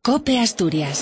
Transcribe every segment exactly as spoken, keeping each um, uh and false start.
COPE Asturias.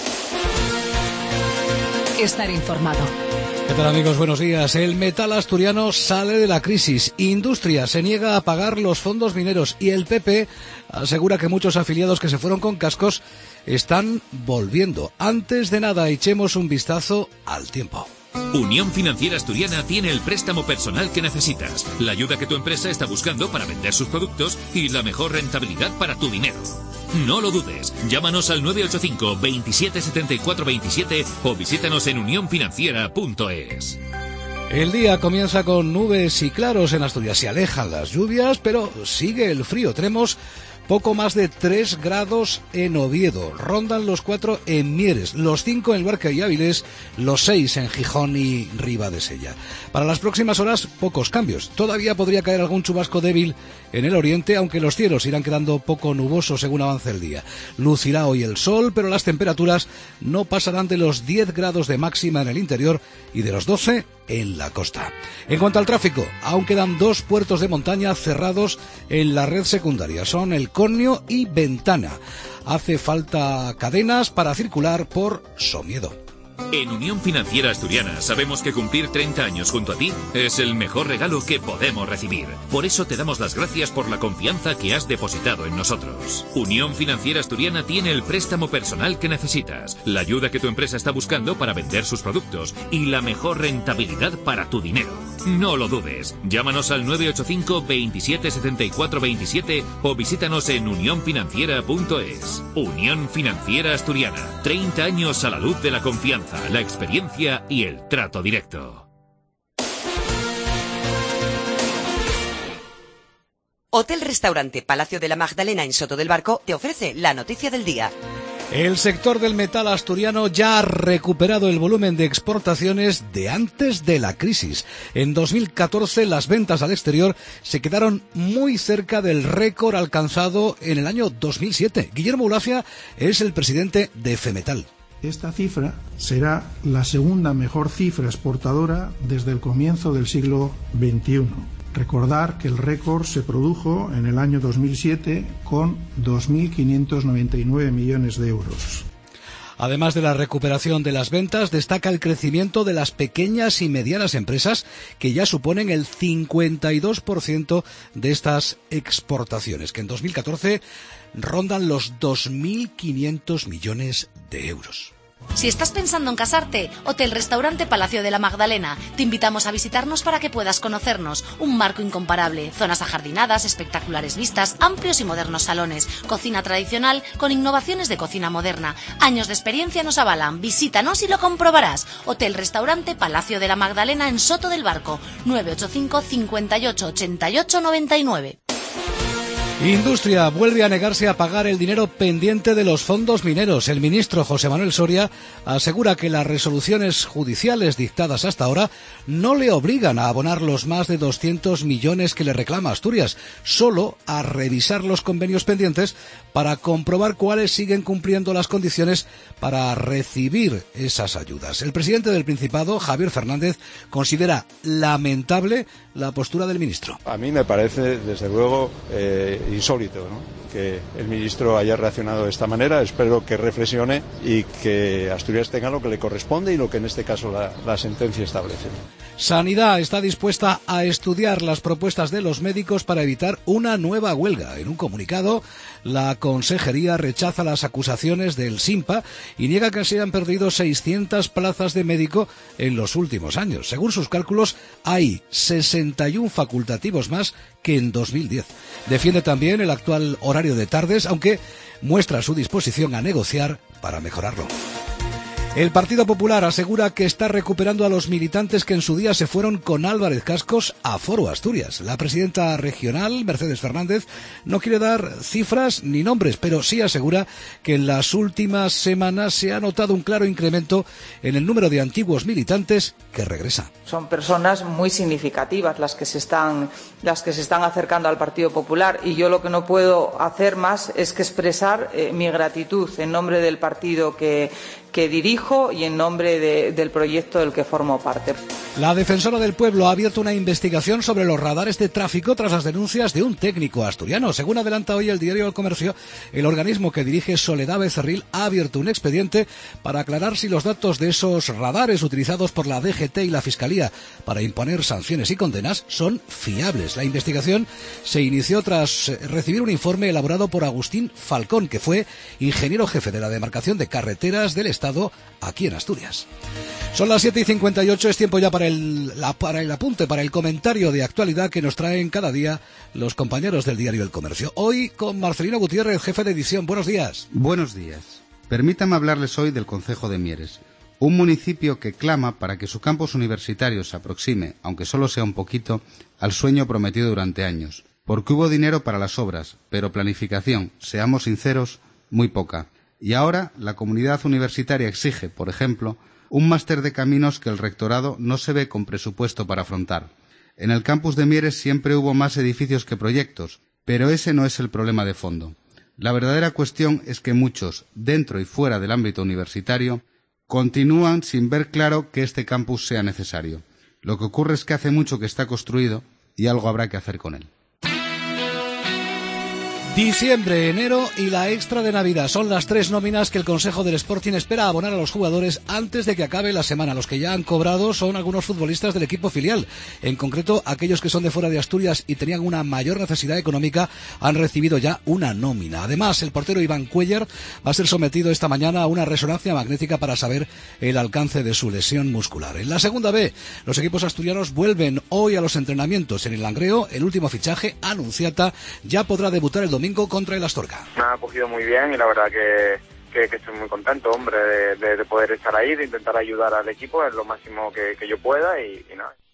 Estar informado. ¿Qué tal, amigos? Buenos días. El metal asturiano sale de la crisis. Industria se niega a pagar los fondos mineros y el P P asegura que muchos afiliados que se fueron con cascos están volviendo. Antes de nada, echemos un vistazo al tiempo. Unión Financiera Asturiana tiene el préstamo personal que necesitas, la ayuda que tu empresa está buscando para vender sus productos y la mejor rentabilidad para tu dinero. No lo dudes, llámanos al nueve ocho cinco, veintisiete setenta y cuatro veintisiete o visítanos en unión financiera punto es. El día comienza con nubes y claros en Asturias. Se alejan las lluvias, pero sigue el frío. Tenemos poco más de tres grados en Oviedo, rondan los cuatro en Mieres, los cinco en Luarca y Áviles, los seis en Gijón y Ribadesella. Para las próximas horas, pocos cambios. Todavía podría caer algún chubasco débil en el oriente, aunque los cielos irán quedando poco nubosos según avance el día. Lucirá hoy el sol, pero las temperaturas no pasarán de los diez grados de máxima en el interior y de los doce en la costa. En cuanto al tráfico, aún quedan dos puertos de montaña cerrados en la red secundaria. Son el Cornio y Ventana. Hace falta cadenas para circular por Somiedo. En Unión Financiera Asturiana sabemos que cumplir treinta años junto a ti es el mejor regalo que podemos recibir. Por eso te damos las gracias por la confianza que has depositado en nosotros. Unión Financiera Asturiana tiene el préstamo personal que necesitas, la ayuda que tu empresa está buscando para vender sus productos y la mejor rentabilidad para tu dinero. No lo dudes, llámanos al nueve ocho cinco, veintisiete setenta y cuatro veintisiete o visítanos en unión financiera punto es. Unión Financiera Asturiana, treinta años a la luz de la confianza, la experiencia y el trato directo. Hotel Restaurante Palacio de la Magdalena en Soto del Barco te ofrece la noticia del día. El sector del metal asturiano ya ha recuperado el volumen de exportaciones de antes de la crisis. En dos mil catorce las ventas al exterior se quedaron muy cerca del récord alcanzado en el año dos mil siete. Guillermo Ulafia es el presidente de Femetal. Esta cifra será la segunda mejor cifra exportadora desde el comienzo del siglo veintiuno. Recordar que el récord se produjo en el año dos mil siete con dos mil quinientos noventa y nueve millones de euros. Además de la recuperación de las ventas, destaca el crecimiento de las pequeñas y medianas empresas, que ya suponen el cincuenta y dos por ciento de estas exportaciones, que en dos mil catorce rondan los dos mil quinientos millones de euros. Si estás pensando en casarte, Hotel Restaurante Palacio de la Magdalena. Te invitamos a visitarnos para que puedas conocernos. Un marco incomparable, zonas ajardinadas, espectaculares vistas, amplios y modernos salones, cocina tradicional con innovaciones de cocina moderna. Años de experiencia nos avalan. Visítanos y lo comprobarás. Hotel Restaurante Palacio de la Magdalena en Soto del Barco. nueve ocho cinco, cincuenta y ocho, ochenta y ocho, noventa y nueve. Industria vuelve a negarse a pagar el dinero pendiente de los fondos mineros. El ministro José Manuel Soria asegura que las resoluciones judiciales dictadas hasta ahora no le obligan a abonar los más de doscientos millones que le reclama Asturias, solo a revisar los convenios pendientes para comprobar cuáles siguen cumpliendo las condiciones para recibir esas ayudas. El presidente del Principado, Javier Fernández, considera lamentable la postura del ministro. A mí me parece, desde luego, eh, insólito, ¿no?, que el ministro haya reaccionado de esta manera. Espero que reflexione y que Asturias tenga lo que le corresponde y lo que en este caso la, la sentencia establece. Sanidad está dispuesta a estudiar las propuestas de los médicos para evitar una nueva huelga. En un comunicado, la Consejería rechaza las acusaciones del SINPA y niega que se hayan perdido seiscientas plazas de médico en los últimos años. Según sus cálculos, hay sesenta y uno facultativos más que en dos mil diez. Defiende también el actual horario de tardes, aunque muestra su disposición a negociar para mejorarlo. El Partido Popular asegura que está recuperando a los militantes que en su día se fueron con Álvarez Cascos a Foro Asturias. La presidenta regional, Mercedes Fernández, no quiere dar cifras ni nombres, pero sí asegura que en las últimas semanas se ha notado un claro incremento en el número de antiguos militantes que regresan. Son personas muy significativas las que se están, las que se están acercando al Partido Popular, y yo lo que no puedo hacer más es que expresar eh, mi gratitud en nombre del partido que, que dirijo hijo y en nombre de, del proyecto del que formo parte. La Defensora del Pueblo ha abierto una investigación sobre los radares de tráfico tras las denuncias de un técnico asturiano. Según adelanta hoy el diario El Comercio, el organismo que dirige Soledad Becerril ha abierto un expediente para aclarar si los datos de esos radares utilizados por la D G T y la Fiscalía para imponer sanciones y condenas son fiables. La investigación se inició tras recibir un informe elaborado por Agustín Falcón, que fue ingeniero jefe de la demarcación de carreteras del Estado aquí en Asturias. Son las siete y cincuenta y ocho, es tiempo ya para el, la, para el apunte, para el comentario de actualidad que nos traen cada día los compañeros del diario El Comercio. Hoy con Marcelino Gutiérrez, jefe de edición. Buenos días. Buenos días. Permítame hablarles hoy del concejo de Mieres, un municipio que clama para que su campus universitario se aproxime, aunque solo sea un poquito, al sueño prometido durante años. Porque hubo dinero para las obras, pero planificación, seamos sinceros, muy poca. Y ahora la comunidad universitaria exige, por ejemplo, un máster de caminos que el rectorado no se ve con presupuesto para afrontar. En el campus de Mieres siempre hubo más edificios que proyectos, pero ese no es el problema de fondo. La verdadera cuestión es que muchos, dentro y fuera del ámbito universitario, continúan sin ver claro que este campus sea necesario. Lo que ocurre es que hace mucho que está construido y algo habrá que hacer con él. Diciembre, enero y la extra de Navidad son las tres nóminas que el Consejo del Sporting espera abonar a los jugadores antes de que acabe la semana. Los que ya han cobrado son algunos futbolistas del equipo filial. En concreto, aquellos que son de fuera de Asturias y tenían una mayor necesidad económica han recibido ya una nómina. Además, el portero Iván Cuellar va a ser sometido esta mañana a una resonancia magnética para saber el alcance de su lesión muscular. En la segunda B, los equipos asturianos vuelven hoy a los entrenamientos. En el Langreo, el último fichaje, Anunciata, ya podrá debutar el domingo contra el Astorga. Me ha acogido muy bien y la verdad que, que, que estoy muy contento, hombre, de, de, de poder estar ahí, de intentar ayudar al equipo en lo máximo que, que yo pueda y, y nada.